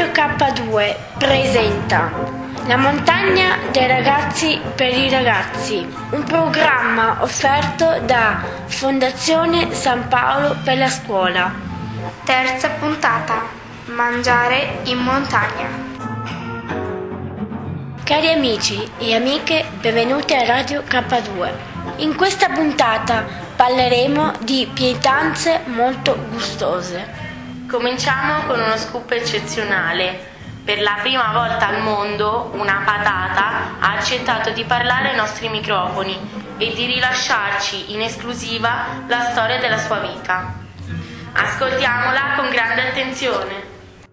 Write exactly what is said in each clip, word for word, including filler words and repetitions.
Radio K due presenta La montagna dei ragazzi per i ragazzi, un programma offerto da Fondazione San Paolo per la scuola. Terza puntata, mangiare in montagna. Cari amici e amiche, benvenuti a Radio K due. In questa puntata parleremo di pietanze molto gustose. Cominciamo con uno scoop eccezionale. Per la prima volta al mondo una patata ha accettato di parlare ai nostri microfoni e di rilasciarci in esclusiva la storia della sua vita. Ascoltiamola con grande attenzione.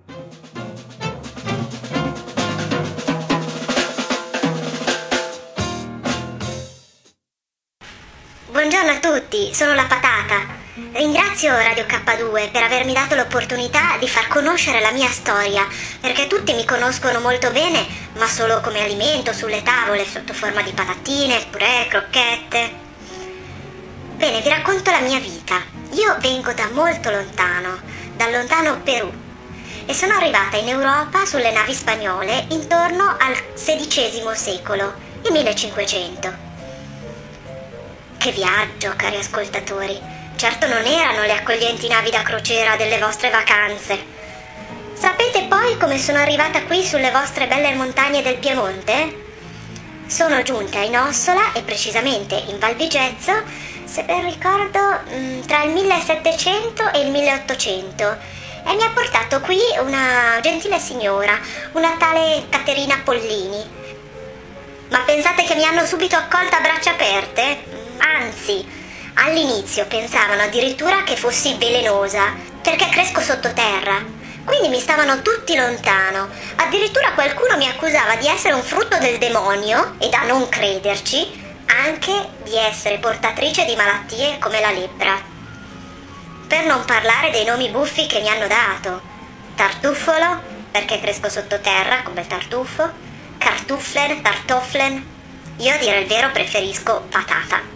Buongiorno a tutti, sono la Patata. Ringrazio Radio K due per avermi dato l'opportunità di far conoscere la mia storia, perché tutti mi conoscono molto bene, ma solo come alimento sulle tavole, sotto forma di patatine, purè, crocchette. Bene, vi racconto la mia vita. Io vengo da molto lontano, dal lontano Perù, e sono arrivata in Europa sulle navi spagnole intorno al sedicesimo secolo, il millecinquecento. Che viaggio, cari ascoltatori! Certo non erano le accoglienti navi da crociera delle vostre vacanze. Sapete poi come sono arrivata qui sulle vostre belle montagne del Piemonte? Sono giunta in Ossola e precisamente in Val Vigezzo, se ben ricordo, tra il millesettecento e il milleottocento, e mi ha portato qui una gentile signora, una tale Caterina Pollini. Ma pensate che mi hanno subito accolta a braccia aperte? Anzi, all'inizio pensavano addirittura che fossi velenosa, perché cresco sottoterra. Quindi mi stavano tutti lontano. Addirittura qualcuno mi accusava di essere un frutto del demonio, e da non crederci, anche di essere portatrice di malattie come la lebbra. Per non parlare dei nomi buffi che mi hanno dato. Tartuffolo, perché cresco sottoterra come il tartufo. Kartoffeln, Tartoffeln. Io a dire il vero preferisco patata.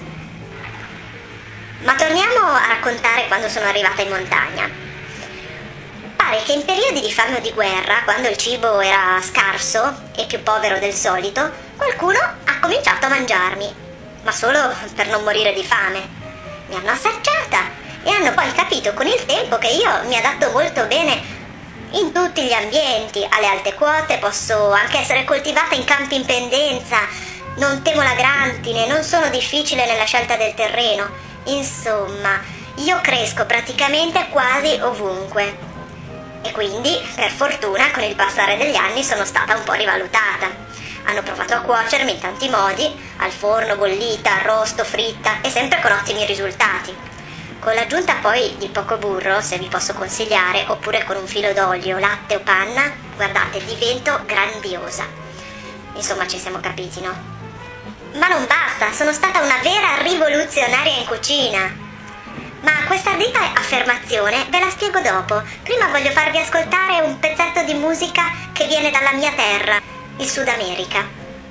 Ma torniamo a raccontare quando sono arrivata in montagna. Pare che in periodi di fame o di guerra, quando il cibo era scarso e più povero del solito, qualcuno ha cominciato a mangiarmi, ma solo per non morire di fame. Mi hanno assaggiata e hanno poi capito con il tempo che io mi adatto molto bene in tutti gli ambienti, alle alte quote, posso anche essere coltivata in campi in pendenza, non temo la grantine, non sono difficile nella scelta del terreno. Insomma, io cresco praticamente quasi ovunque. E quindi, per fortuna, con il passare degli anni sono stata un po' rivalutata. Hanno provato a cuocermi in tanti modi, al forno, bollita, arrosto, fritta, e sempre con ottimi risultati. Con l'aggiunta poi di poco burro, se vi posso consigliare, oppure con un filo d'olio, latte o panna, guardate, divento grandiosa. Insomma, ci siamo capiti, no? Ma non basta, sono stata una vera rivoluzionaria in cucina. Ma questa ardita affermazione ve la spiego dopo. Prima voglio farvi ascoltare un pezzetto di musica che viene dalla mia terra, il Sud America.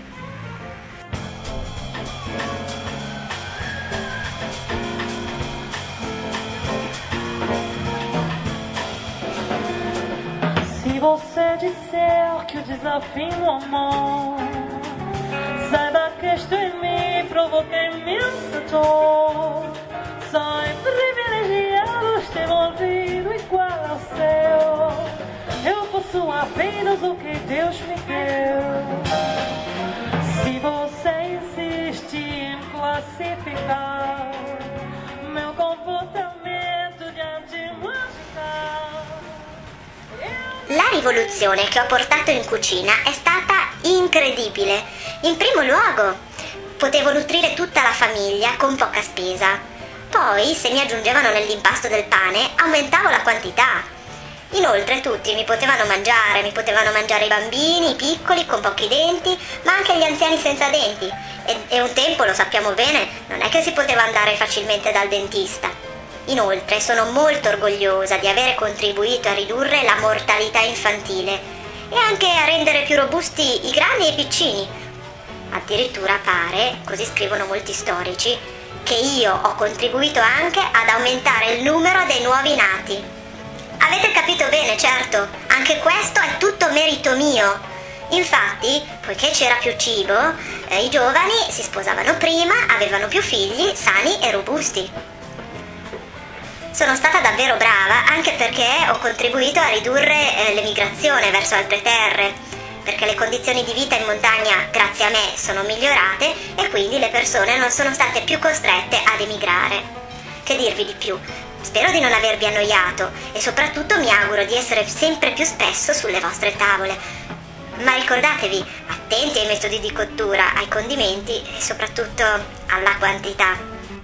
Se você disser que o desafio no amor, saiba que estou em mim, provoca imensa dor. Só em privilegiados tem um ouvido igual ao seu. Eu posso apenas o que Deus me deu. Se você insiste em classificar meu comportamento diante magical. La rivoluzione che ho portato in cucina è stata incredibile. In primo luogo, potevo nutrire tutta la famiglia con poca spesa. Poi, se mi aggiungevano nell'impasto del pane, aumentavo la quantità. Inoltre tutti mi potevano mangiare, mi potevano mangiare i bambini, i piccoli, con pochi denti, ma anche gli anziani senza denti. E, e un tempo, lo sappiamo bene, non è che si poteva andare facilmente dal dentista. Inoltre sono molto orgogliosa di avere contribuito a ridurre la mortalità infantile e anche a rendere più robusti i grandi e i piccini. Addirittura pare, così scrivono molti storici, che io ho contribuito anche ad aumentare il numero dei nuovi nati. Avete capito bene, certo, anche questo è tutto merito mio. Infatti, poiché c'era più cibo, eh, i giovani si sposavano prima, avevano più figli sani e robusti. Sono stata davvero brava anche perché ho contribuito a ridurre eh, l'emigrazione verso altre terre, perché le condizioni di vita in montagna, grazie a me, sono migliorate e quindi le persone non sono state più costrette ad emigrare. Che dirvi di più? Spero di non avervi annoiato e soprattutto mi auguro di essere sempre più spesso sulle vostre tavole. Ma ricordatevi, attenti ai metodi di cottura, ai condimenti e soprattutto alla quantità.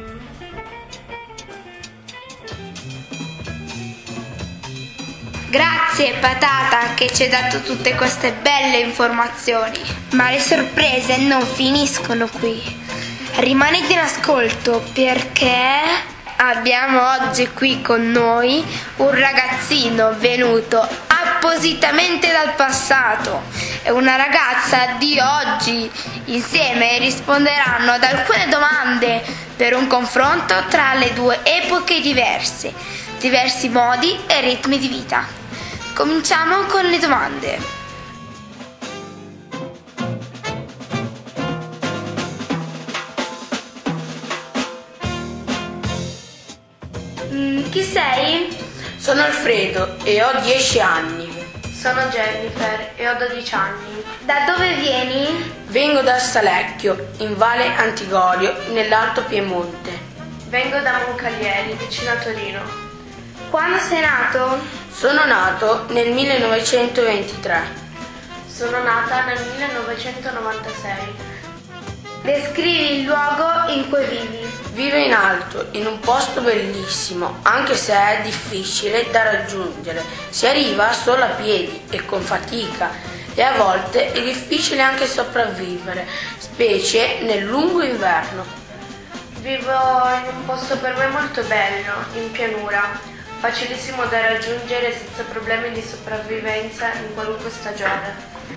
Grazie Patata che ci hai dato tutte queste belle informazioni. Ma le sorprese non finiscono qui. Rimanete in ascolto perché abbiamo oggi qui con noi un ragazzino venuto appositamente dal passato e una ragazza di oggi. Insieme risponderanno ad alcune domande per un confronto tra le due epoche diverse, diversi modi e ritmi di vita. Cominciamo con le domande. Mm, chi sei? Sono Alfredo e ho dieci anni. Sono Jennifer e ho dodici anni. Da dove vieni? Vengo da Stalecchio, in Valle Antigorio, nell'Alto Piemonte. Vengo da Moncalieri, vicino a Torino. Quando sei nato? Sono nato nel millenovecentoventitré. Sono nata nel millenovecentonovantasei. Descrivi il luogo in cui vivi. Vivo in alto, in un posto bellissimo, anche se è difficile da raggiungere. Si arriva solo a piedi e con fatica e a volte è difficile anche sopravvivere, specie nel lungo inverno. Vivo in un posto per me molto bello, in pianura, facilissimo da raggiungere senza problemi di sopravvivenza in qualunque stagione.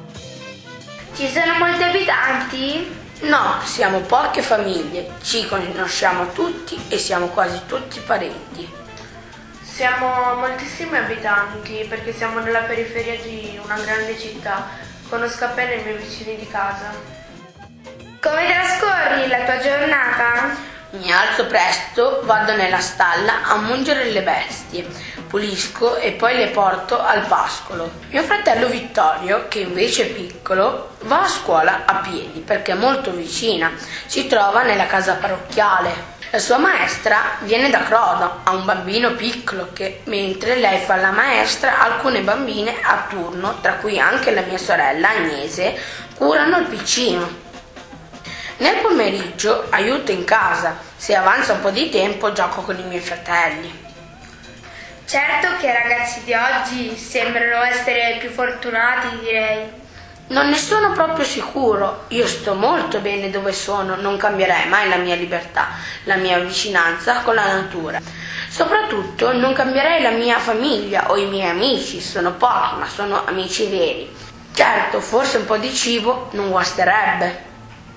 Ci sono molti abitanti? No, siamo poche famiglie, ci conosciamo tutti e siamo quasi tutti parenti. Siamo moltissimi abitanti perché siamo nella periferia di una grande città. Conosco appena i miei vicini di casa. Come trascorri la tua giornata? Mi alzo presto, vado nella stalla a mungere le bestie, pulisco e poi le porto al pascolo. Mio fratello Vittorio, che invece è piccolo, va a scuola a piedi perché è molto vicina, si trova nella casa parrocchiale. La sua maestra viene da Crodo, ha un bambino piccolo che, mentre lei fa la maestra, alcune bambine a turno, tra cui anche la mia sorella Agnese, curano il piccino. Nel pomeriggio aiuto in casa, se avanza un po' di tempo gioco con i miei fratelli. Certo che i ragazzi di oggi sembrano essere più fortunati, direi. Non ne sono proprio sicuro, io sto molto bene dove sono, non cambierei mai la mia libertà, la mia vicinanza con la natura. Soprattutto non cambierei la mia famiglia o i miei amici, sono pochi ma sono amici veri. Certo, forse un po' di cibo non guasterebbe.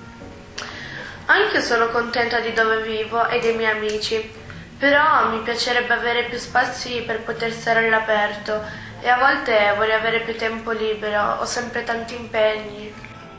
Anche io sono contenta di dove vivo e dei miei amici, però mi piacerebbe avere più spazi per poter stare all'aperto e a volte vorrei avere più tempo libero, ho sempre tanti impegni.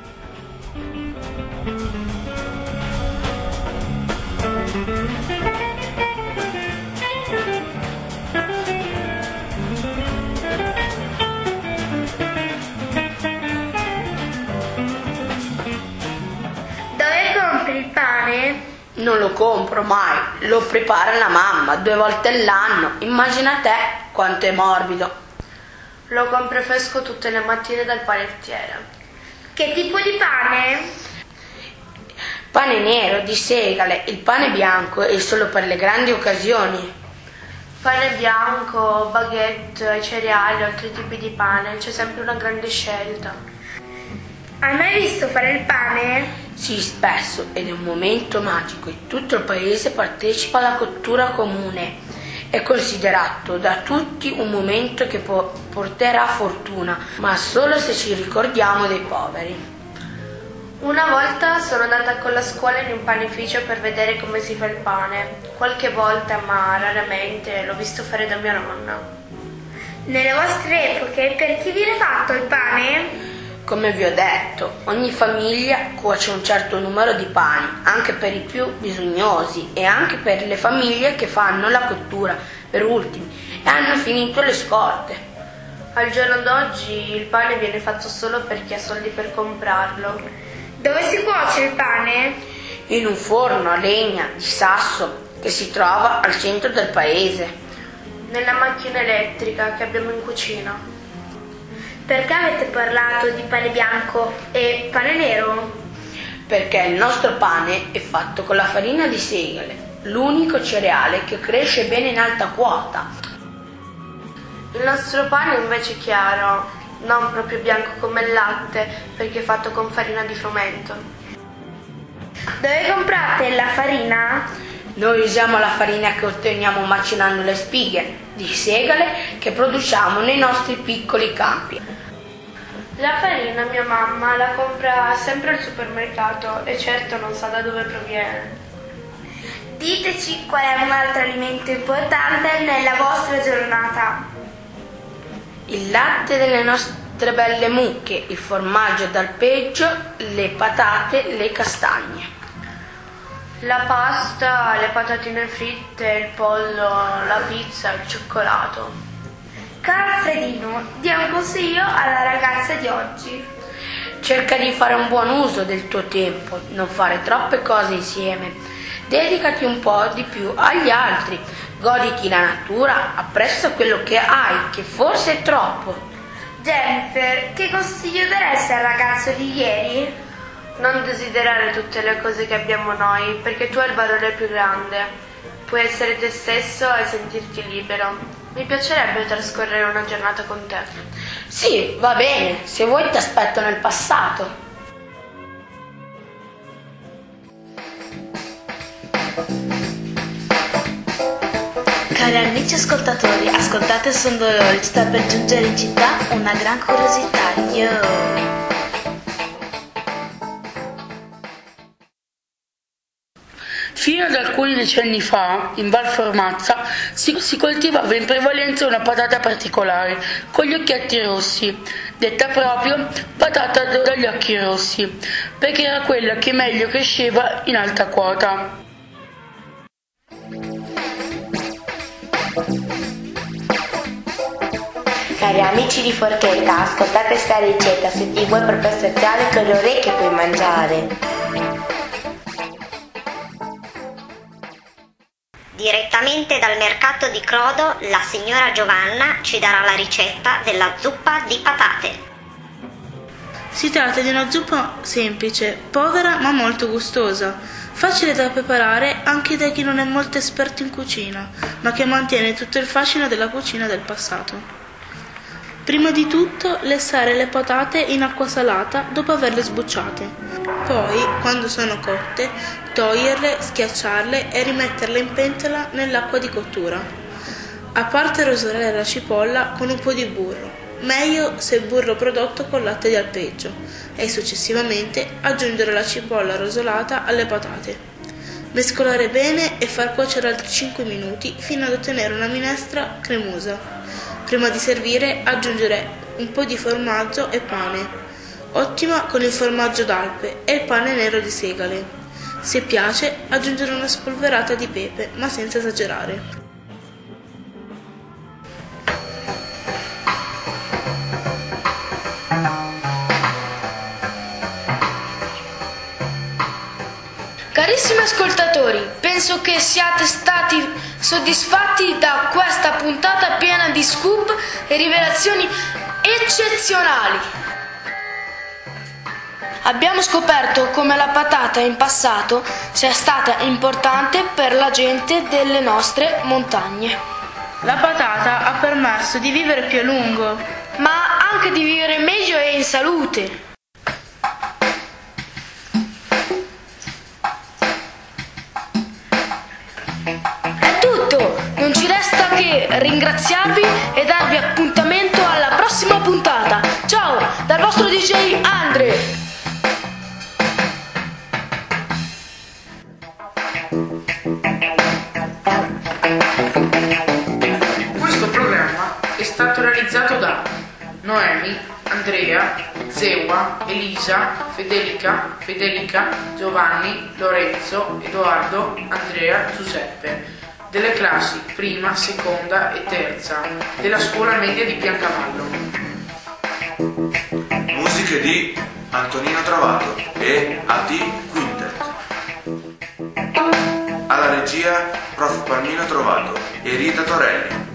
Il pane? Non lo compro mai, lo prepara la mamma due volte all'anno. Immagina te quanto è morbido. Lo compro fresco tutte le mattine dal panettiere. Che tipo di pane? Pane nero, di segale, il pane bianco è solo per le grandi occasioni. Pane bianco, baguette, cereali, altri tipi di pane, c'è sempre una grande scelta. Hai mai visto fare il pane? Sì, spesso, ed è un momento magico e tutto il paese partecipa alla cottura comune. È considerato da tutti un momento che po- porterà fortuna, ma solo se ci ricordiamo dei poveri. Una volta sono andata con la scuola in un panificio per vedere come si fa il pane. Qualche volta, ma raramente, l'ho visto fare da mia nonna. Nelle vostre epoche, per chi viene fatto il pane? Come vi ho detto, ogni famiglia cuoce un certo numero di pani, anche per i più bisognosi e anche per le famiglie che fanno la cottura per ultimi e hanno finito le scorte. Al giorno d'oggi il pane viene fatto solo per chi ha soldi per comprarlo. Dove si cuoce il pane? In un forno a legna di sasso che si trova al centro del paese. Nella macchina elettrica che abbiamo in cucina. Perché avete parlato di pane bianco e pane nero? Perché il nostro pane è fatto con la farina di segale, l'unico cereale che cresce bene in alta quota. Il nostro pane invece è chiaro, non proprio bianco come il latte, perché è fatto con farina di frumento. Dove comprate la farina? Noi usiamo la farina che otteniamo macinando le spighe di segale che produciamo nei nostri piccoli campi. La farina mia mamma la compra sempre al supermercato e certo non sa da dove proviene. Diteci qual è un altro alimento importante nella vostra giornata. Il latte delle nostre belle mucche, il formaggio d'alpeggio, le patate, le castagne. La pasta, le patatine fritte, il pollo, la pizza, il cioccolato. Caro Alfredino, dia un consiglio alla ragazza di oggi. Cerca di fare un buon uso del tuo tempo, non fare troppe cose insieme. Dedicati un po' di più agli altri, goditi la natura, apprezza quello che hai, che forse è troppo. Jennifer, che consiglio daresti al ragazzo di ieri? Non desiderare tutte le cose che abbiamo noi, perché tu hai il valore più grande. Puoi essere te stesso e sentirti libero. Mi piacerebbe trascorrere una giornata con te. Sì, va bene, se vuoi ti aspetto nel passato. Cari amici ascoltatori, ascoltate Sondolori, sta per giungere in città una gran curiosità. Yo! Fino ad alcuni decenni fa, in Val Formazza, si, si coltivava in prevalenza una patata particolare, con gli occhietti rossi, detta proprio patata dagli occhi rossi, perché era quella che meglio cresceva in alta quota. Cari amici di Forchetta, ascoltate sta ricetta su T V proprio speciale con le orecchie puoi mangiare. Direttamente dal mercato di Crodo, la signora Giovanna ci darà la ricetta della zuppa di patate. Si tratta di una zuppa semplice, povera ma molto gustosa, facile da preparare anche da chi non è molto esperto in cucina, ma che mantiene tutto il fascino della cucina del passato. Prima di tutto lessare le patate in acqua salata dopo averle sbucciate. Poi, quando sono cotte, toglierle, schiacciarle e rimetterle in pentola nell'acqua di cottura. A parte rosolare la cipolla con un po' di burro, meglio se burro prodotto con latte di alpeggio, e successivamente aggiungere la cipolla rosolata alle patate. Mescolare bene e far cuocere altri cinque minuti fino ad ottenere una minestra cremosa. Prima di servire aggiungere un po' di formaggio e pane. Ottima con il formaggio d'Alpe e il pane nero di segale. Se piace aggiungere una spolverata di pepe, ma senza esagerare. Carissimi ascoltatori, penso che siate stati soddisfatti da questa puntata piena di scoop e rivelazioni eccezionali. Abbiamo scoperto come la patata in passato sia stata importante per la gente delle nostre montagne. La patata ha permesso di vivere più a lungo, ma anche di vivere meglio e in salute. È tutto, non ci resta che ringraziarvi e darvi appuntamento alla prossima puntata. Ciao, dal vostro D J Andre. Questo programma è stato realizzato interpretato da Noemi, Andrea, Zewa, Elisa, Federica, Federica, Giovanni, Lorenzo, Edoardo, Andrea, Giuseppe, delle classi prima, seconda e terza della scuola media di Piancavallo. Musiche di Antonino Travato e A D Quintet. Alla regia Prof Palmino Trovato e Rita Torelli.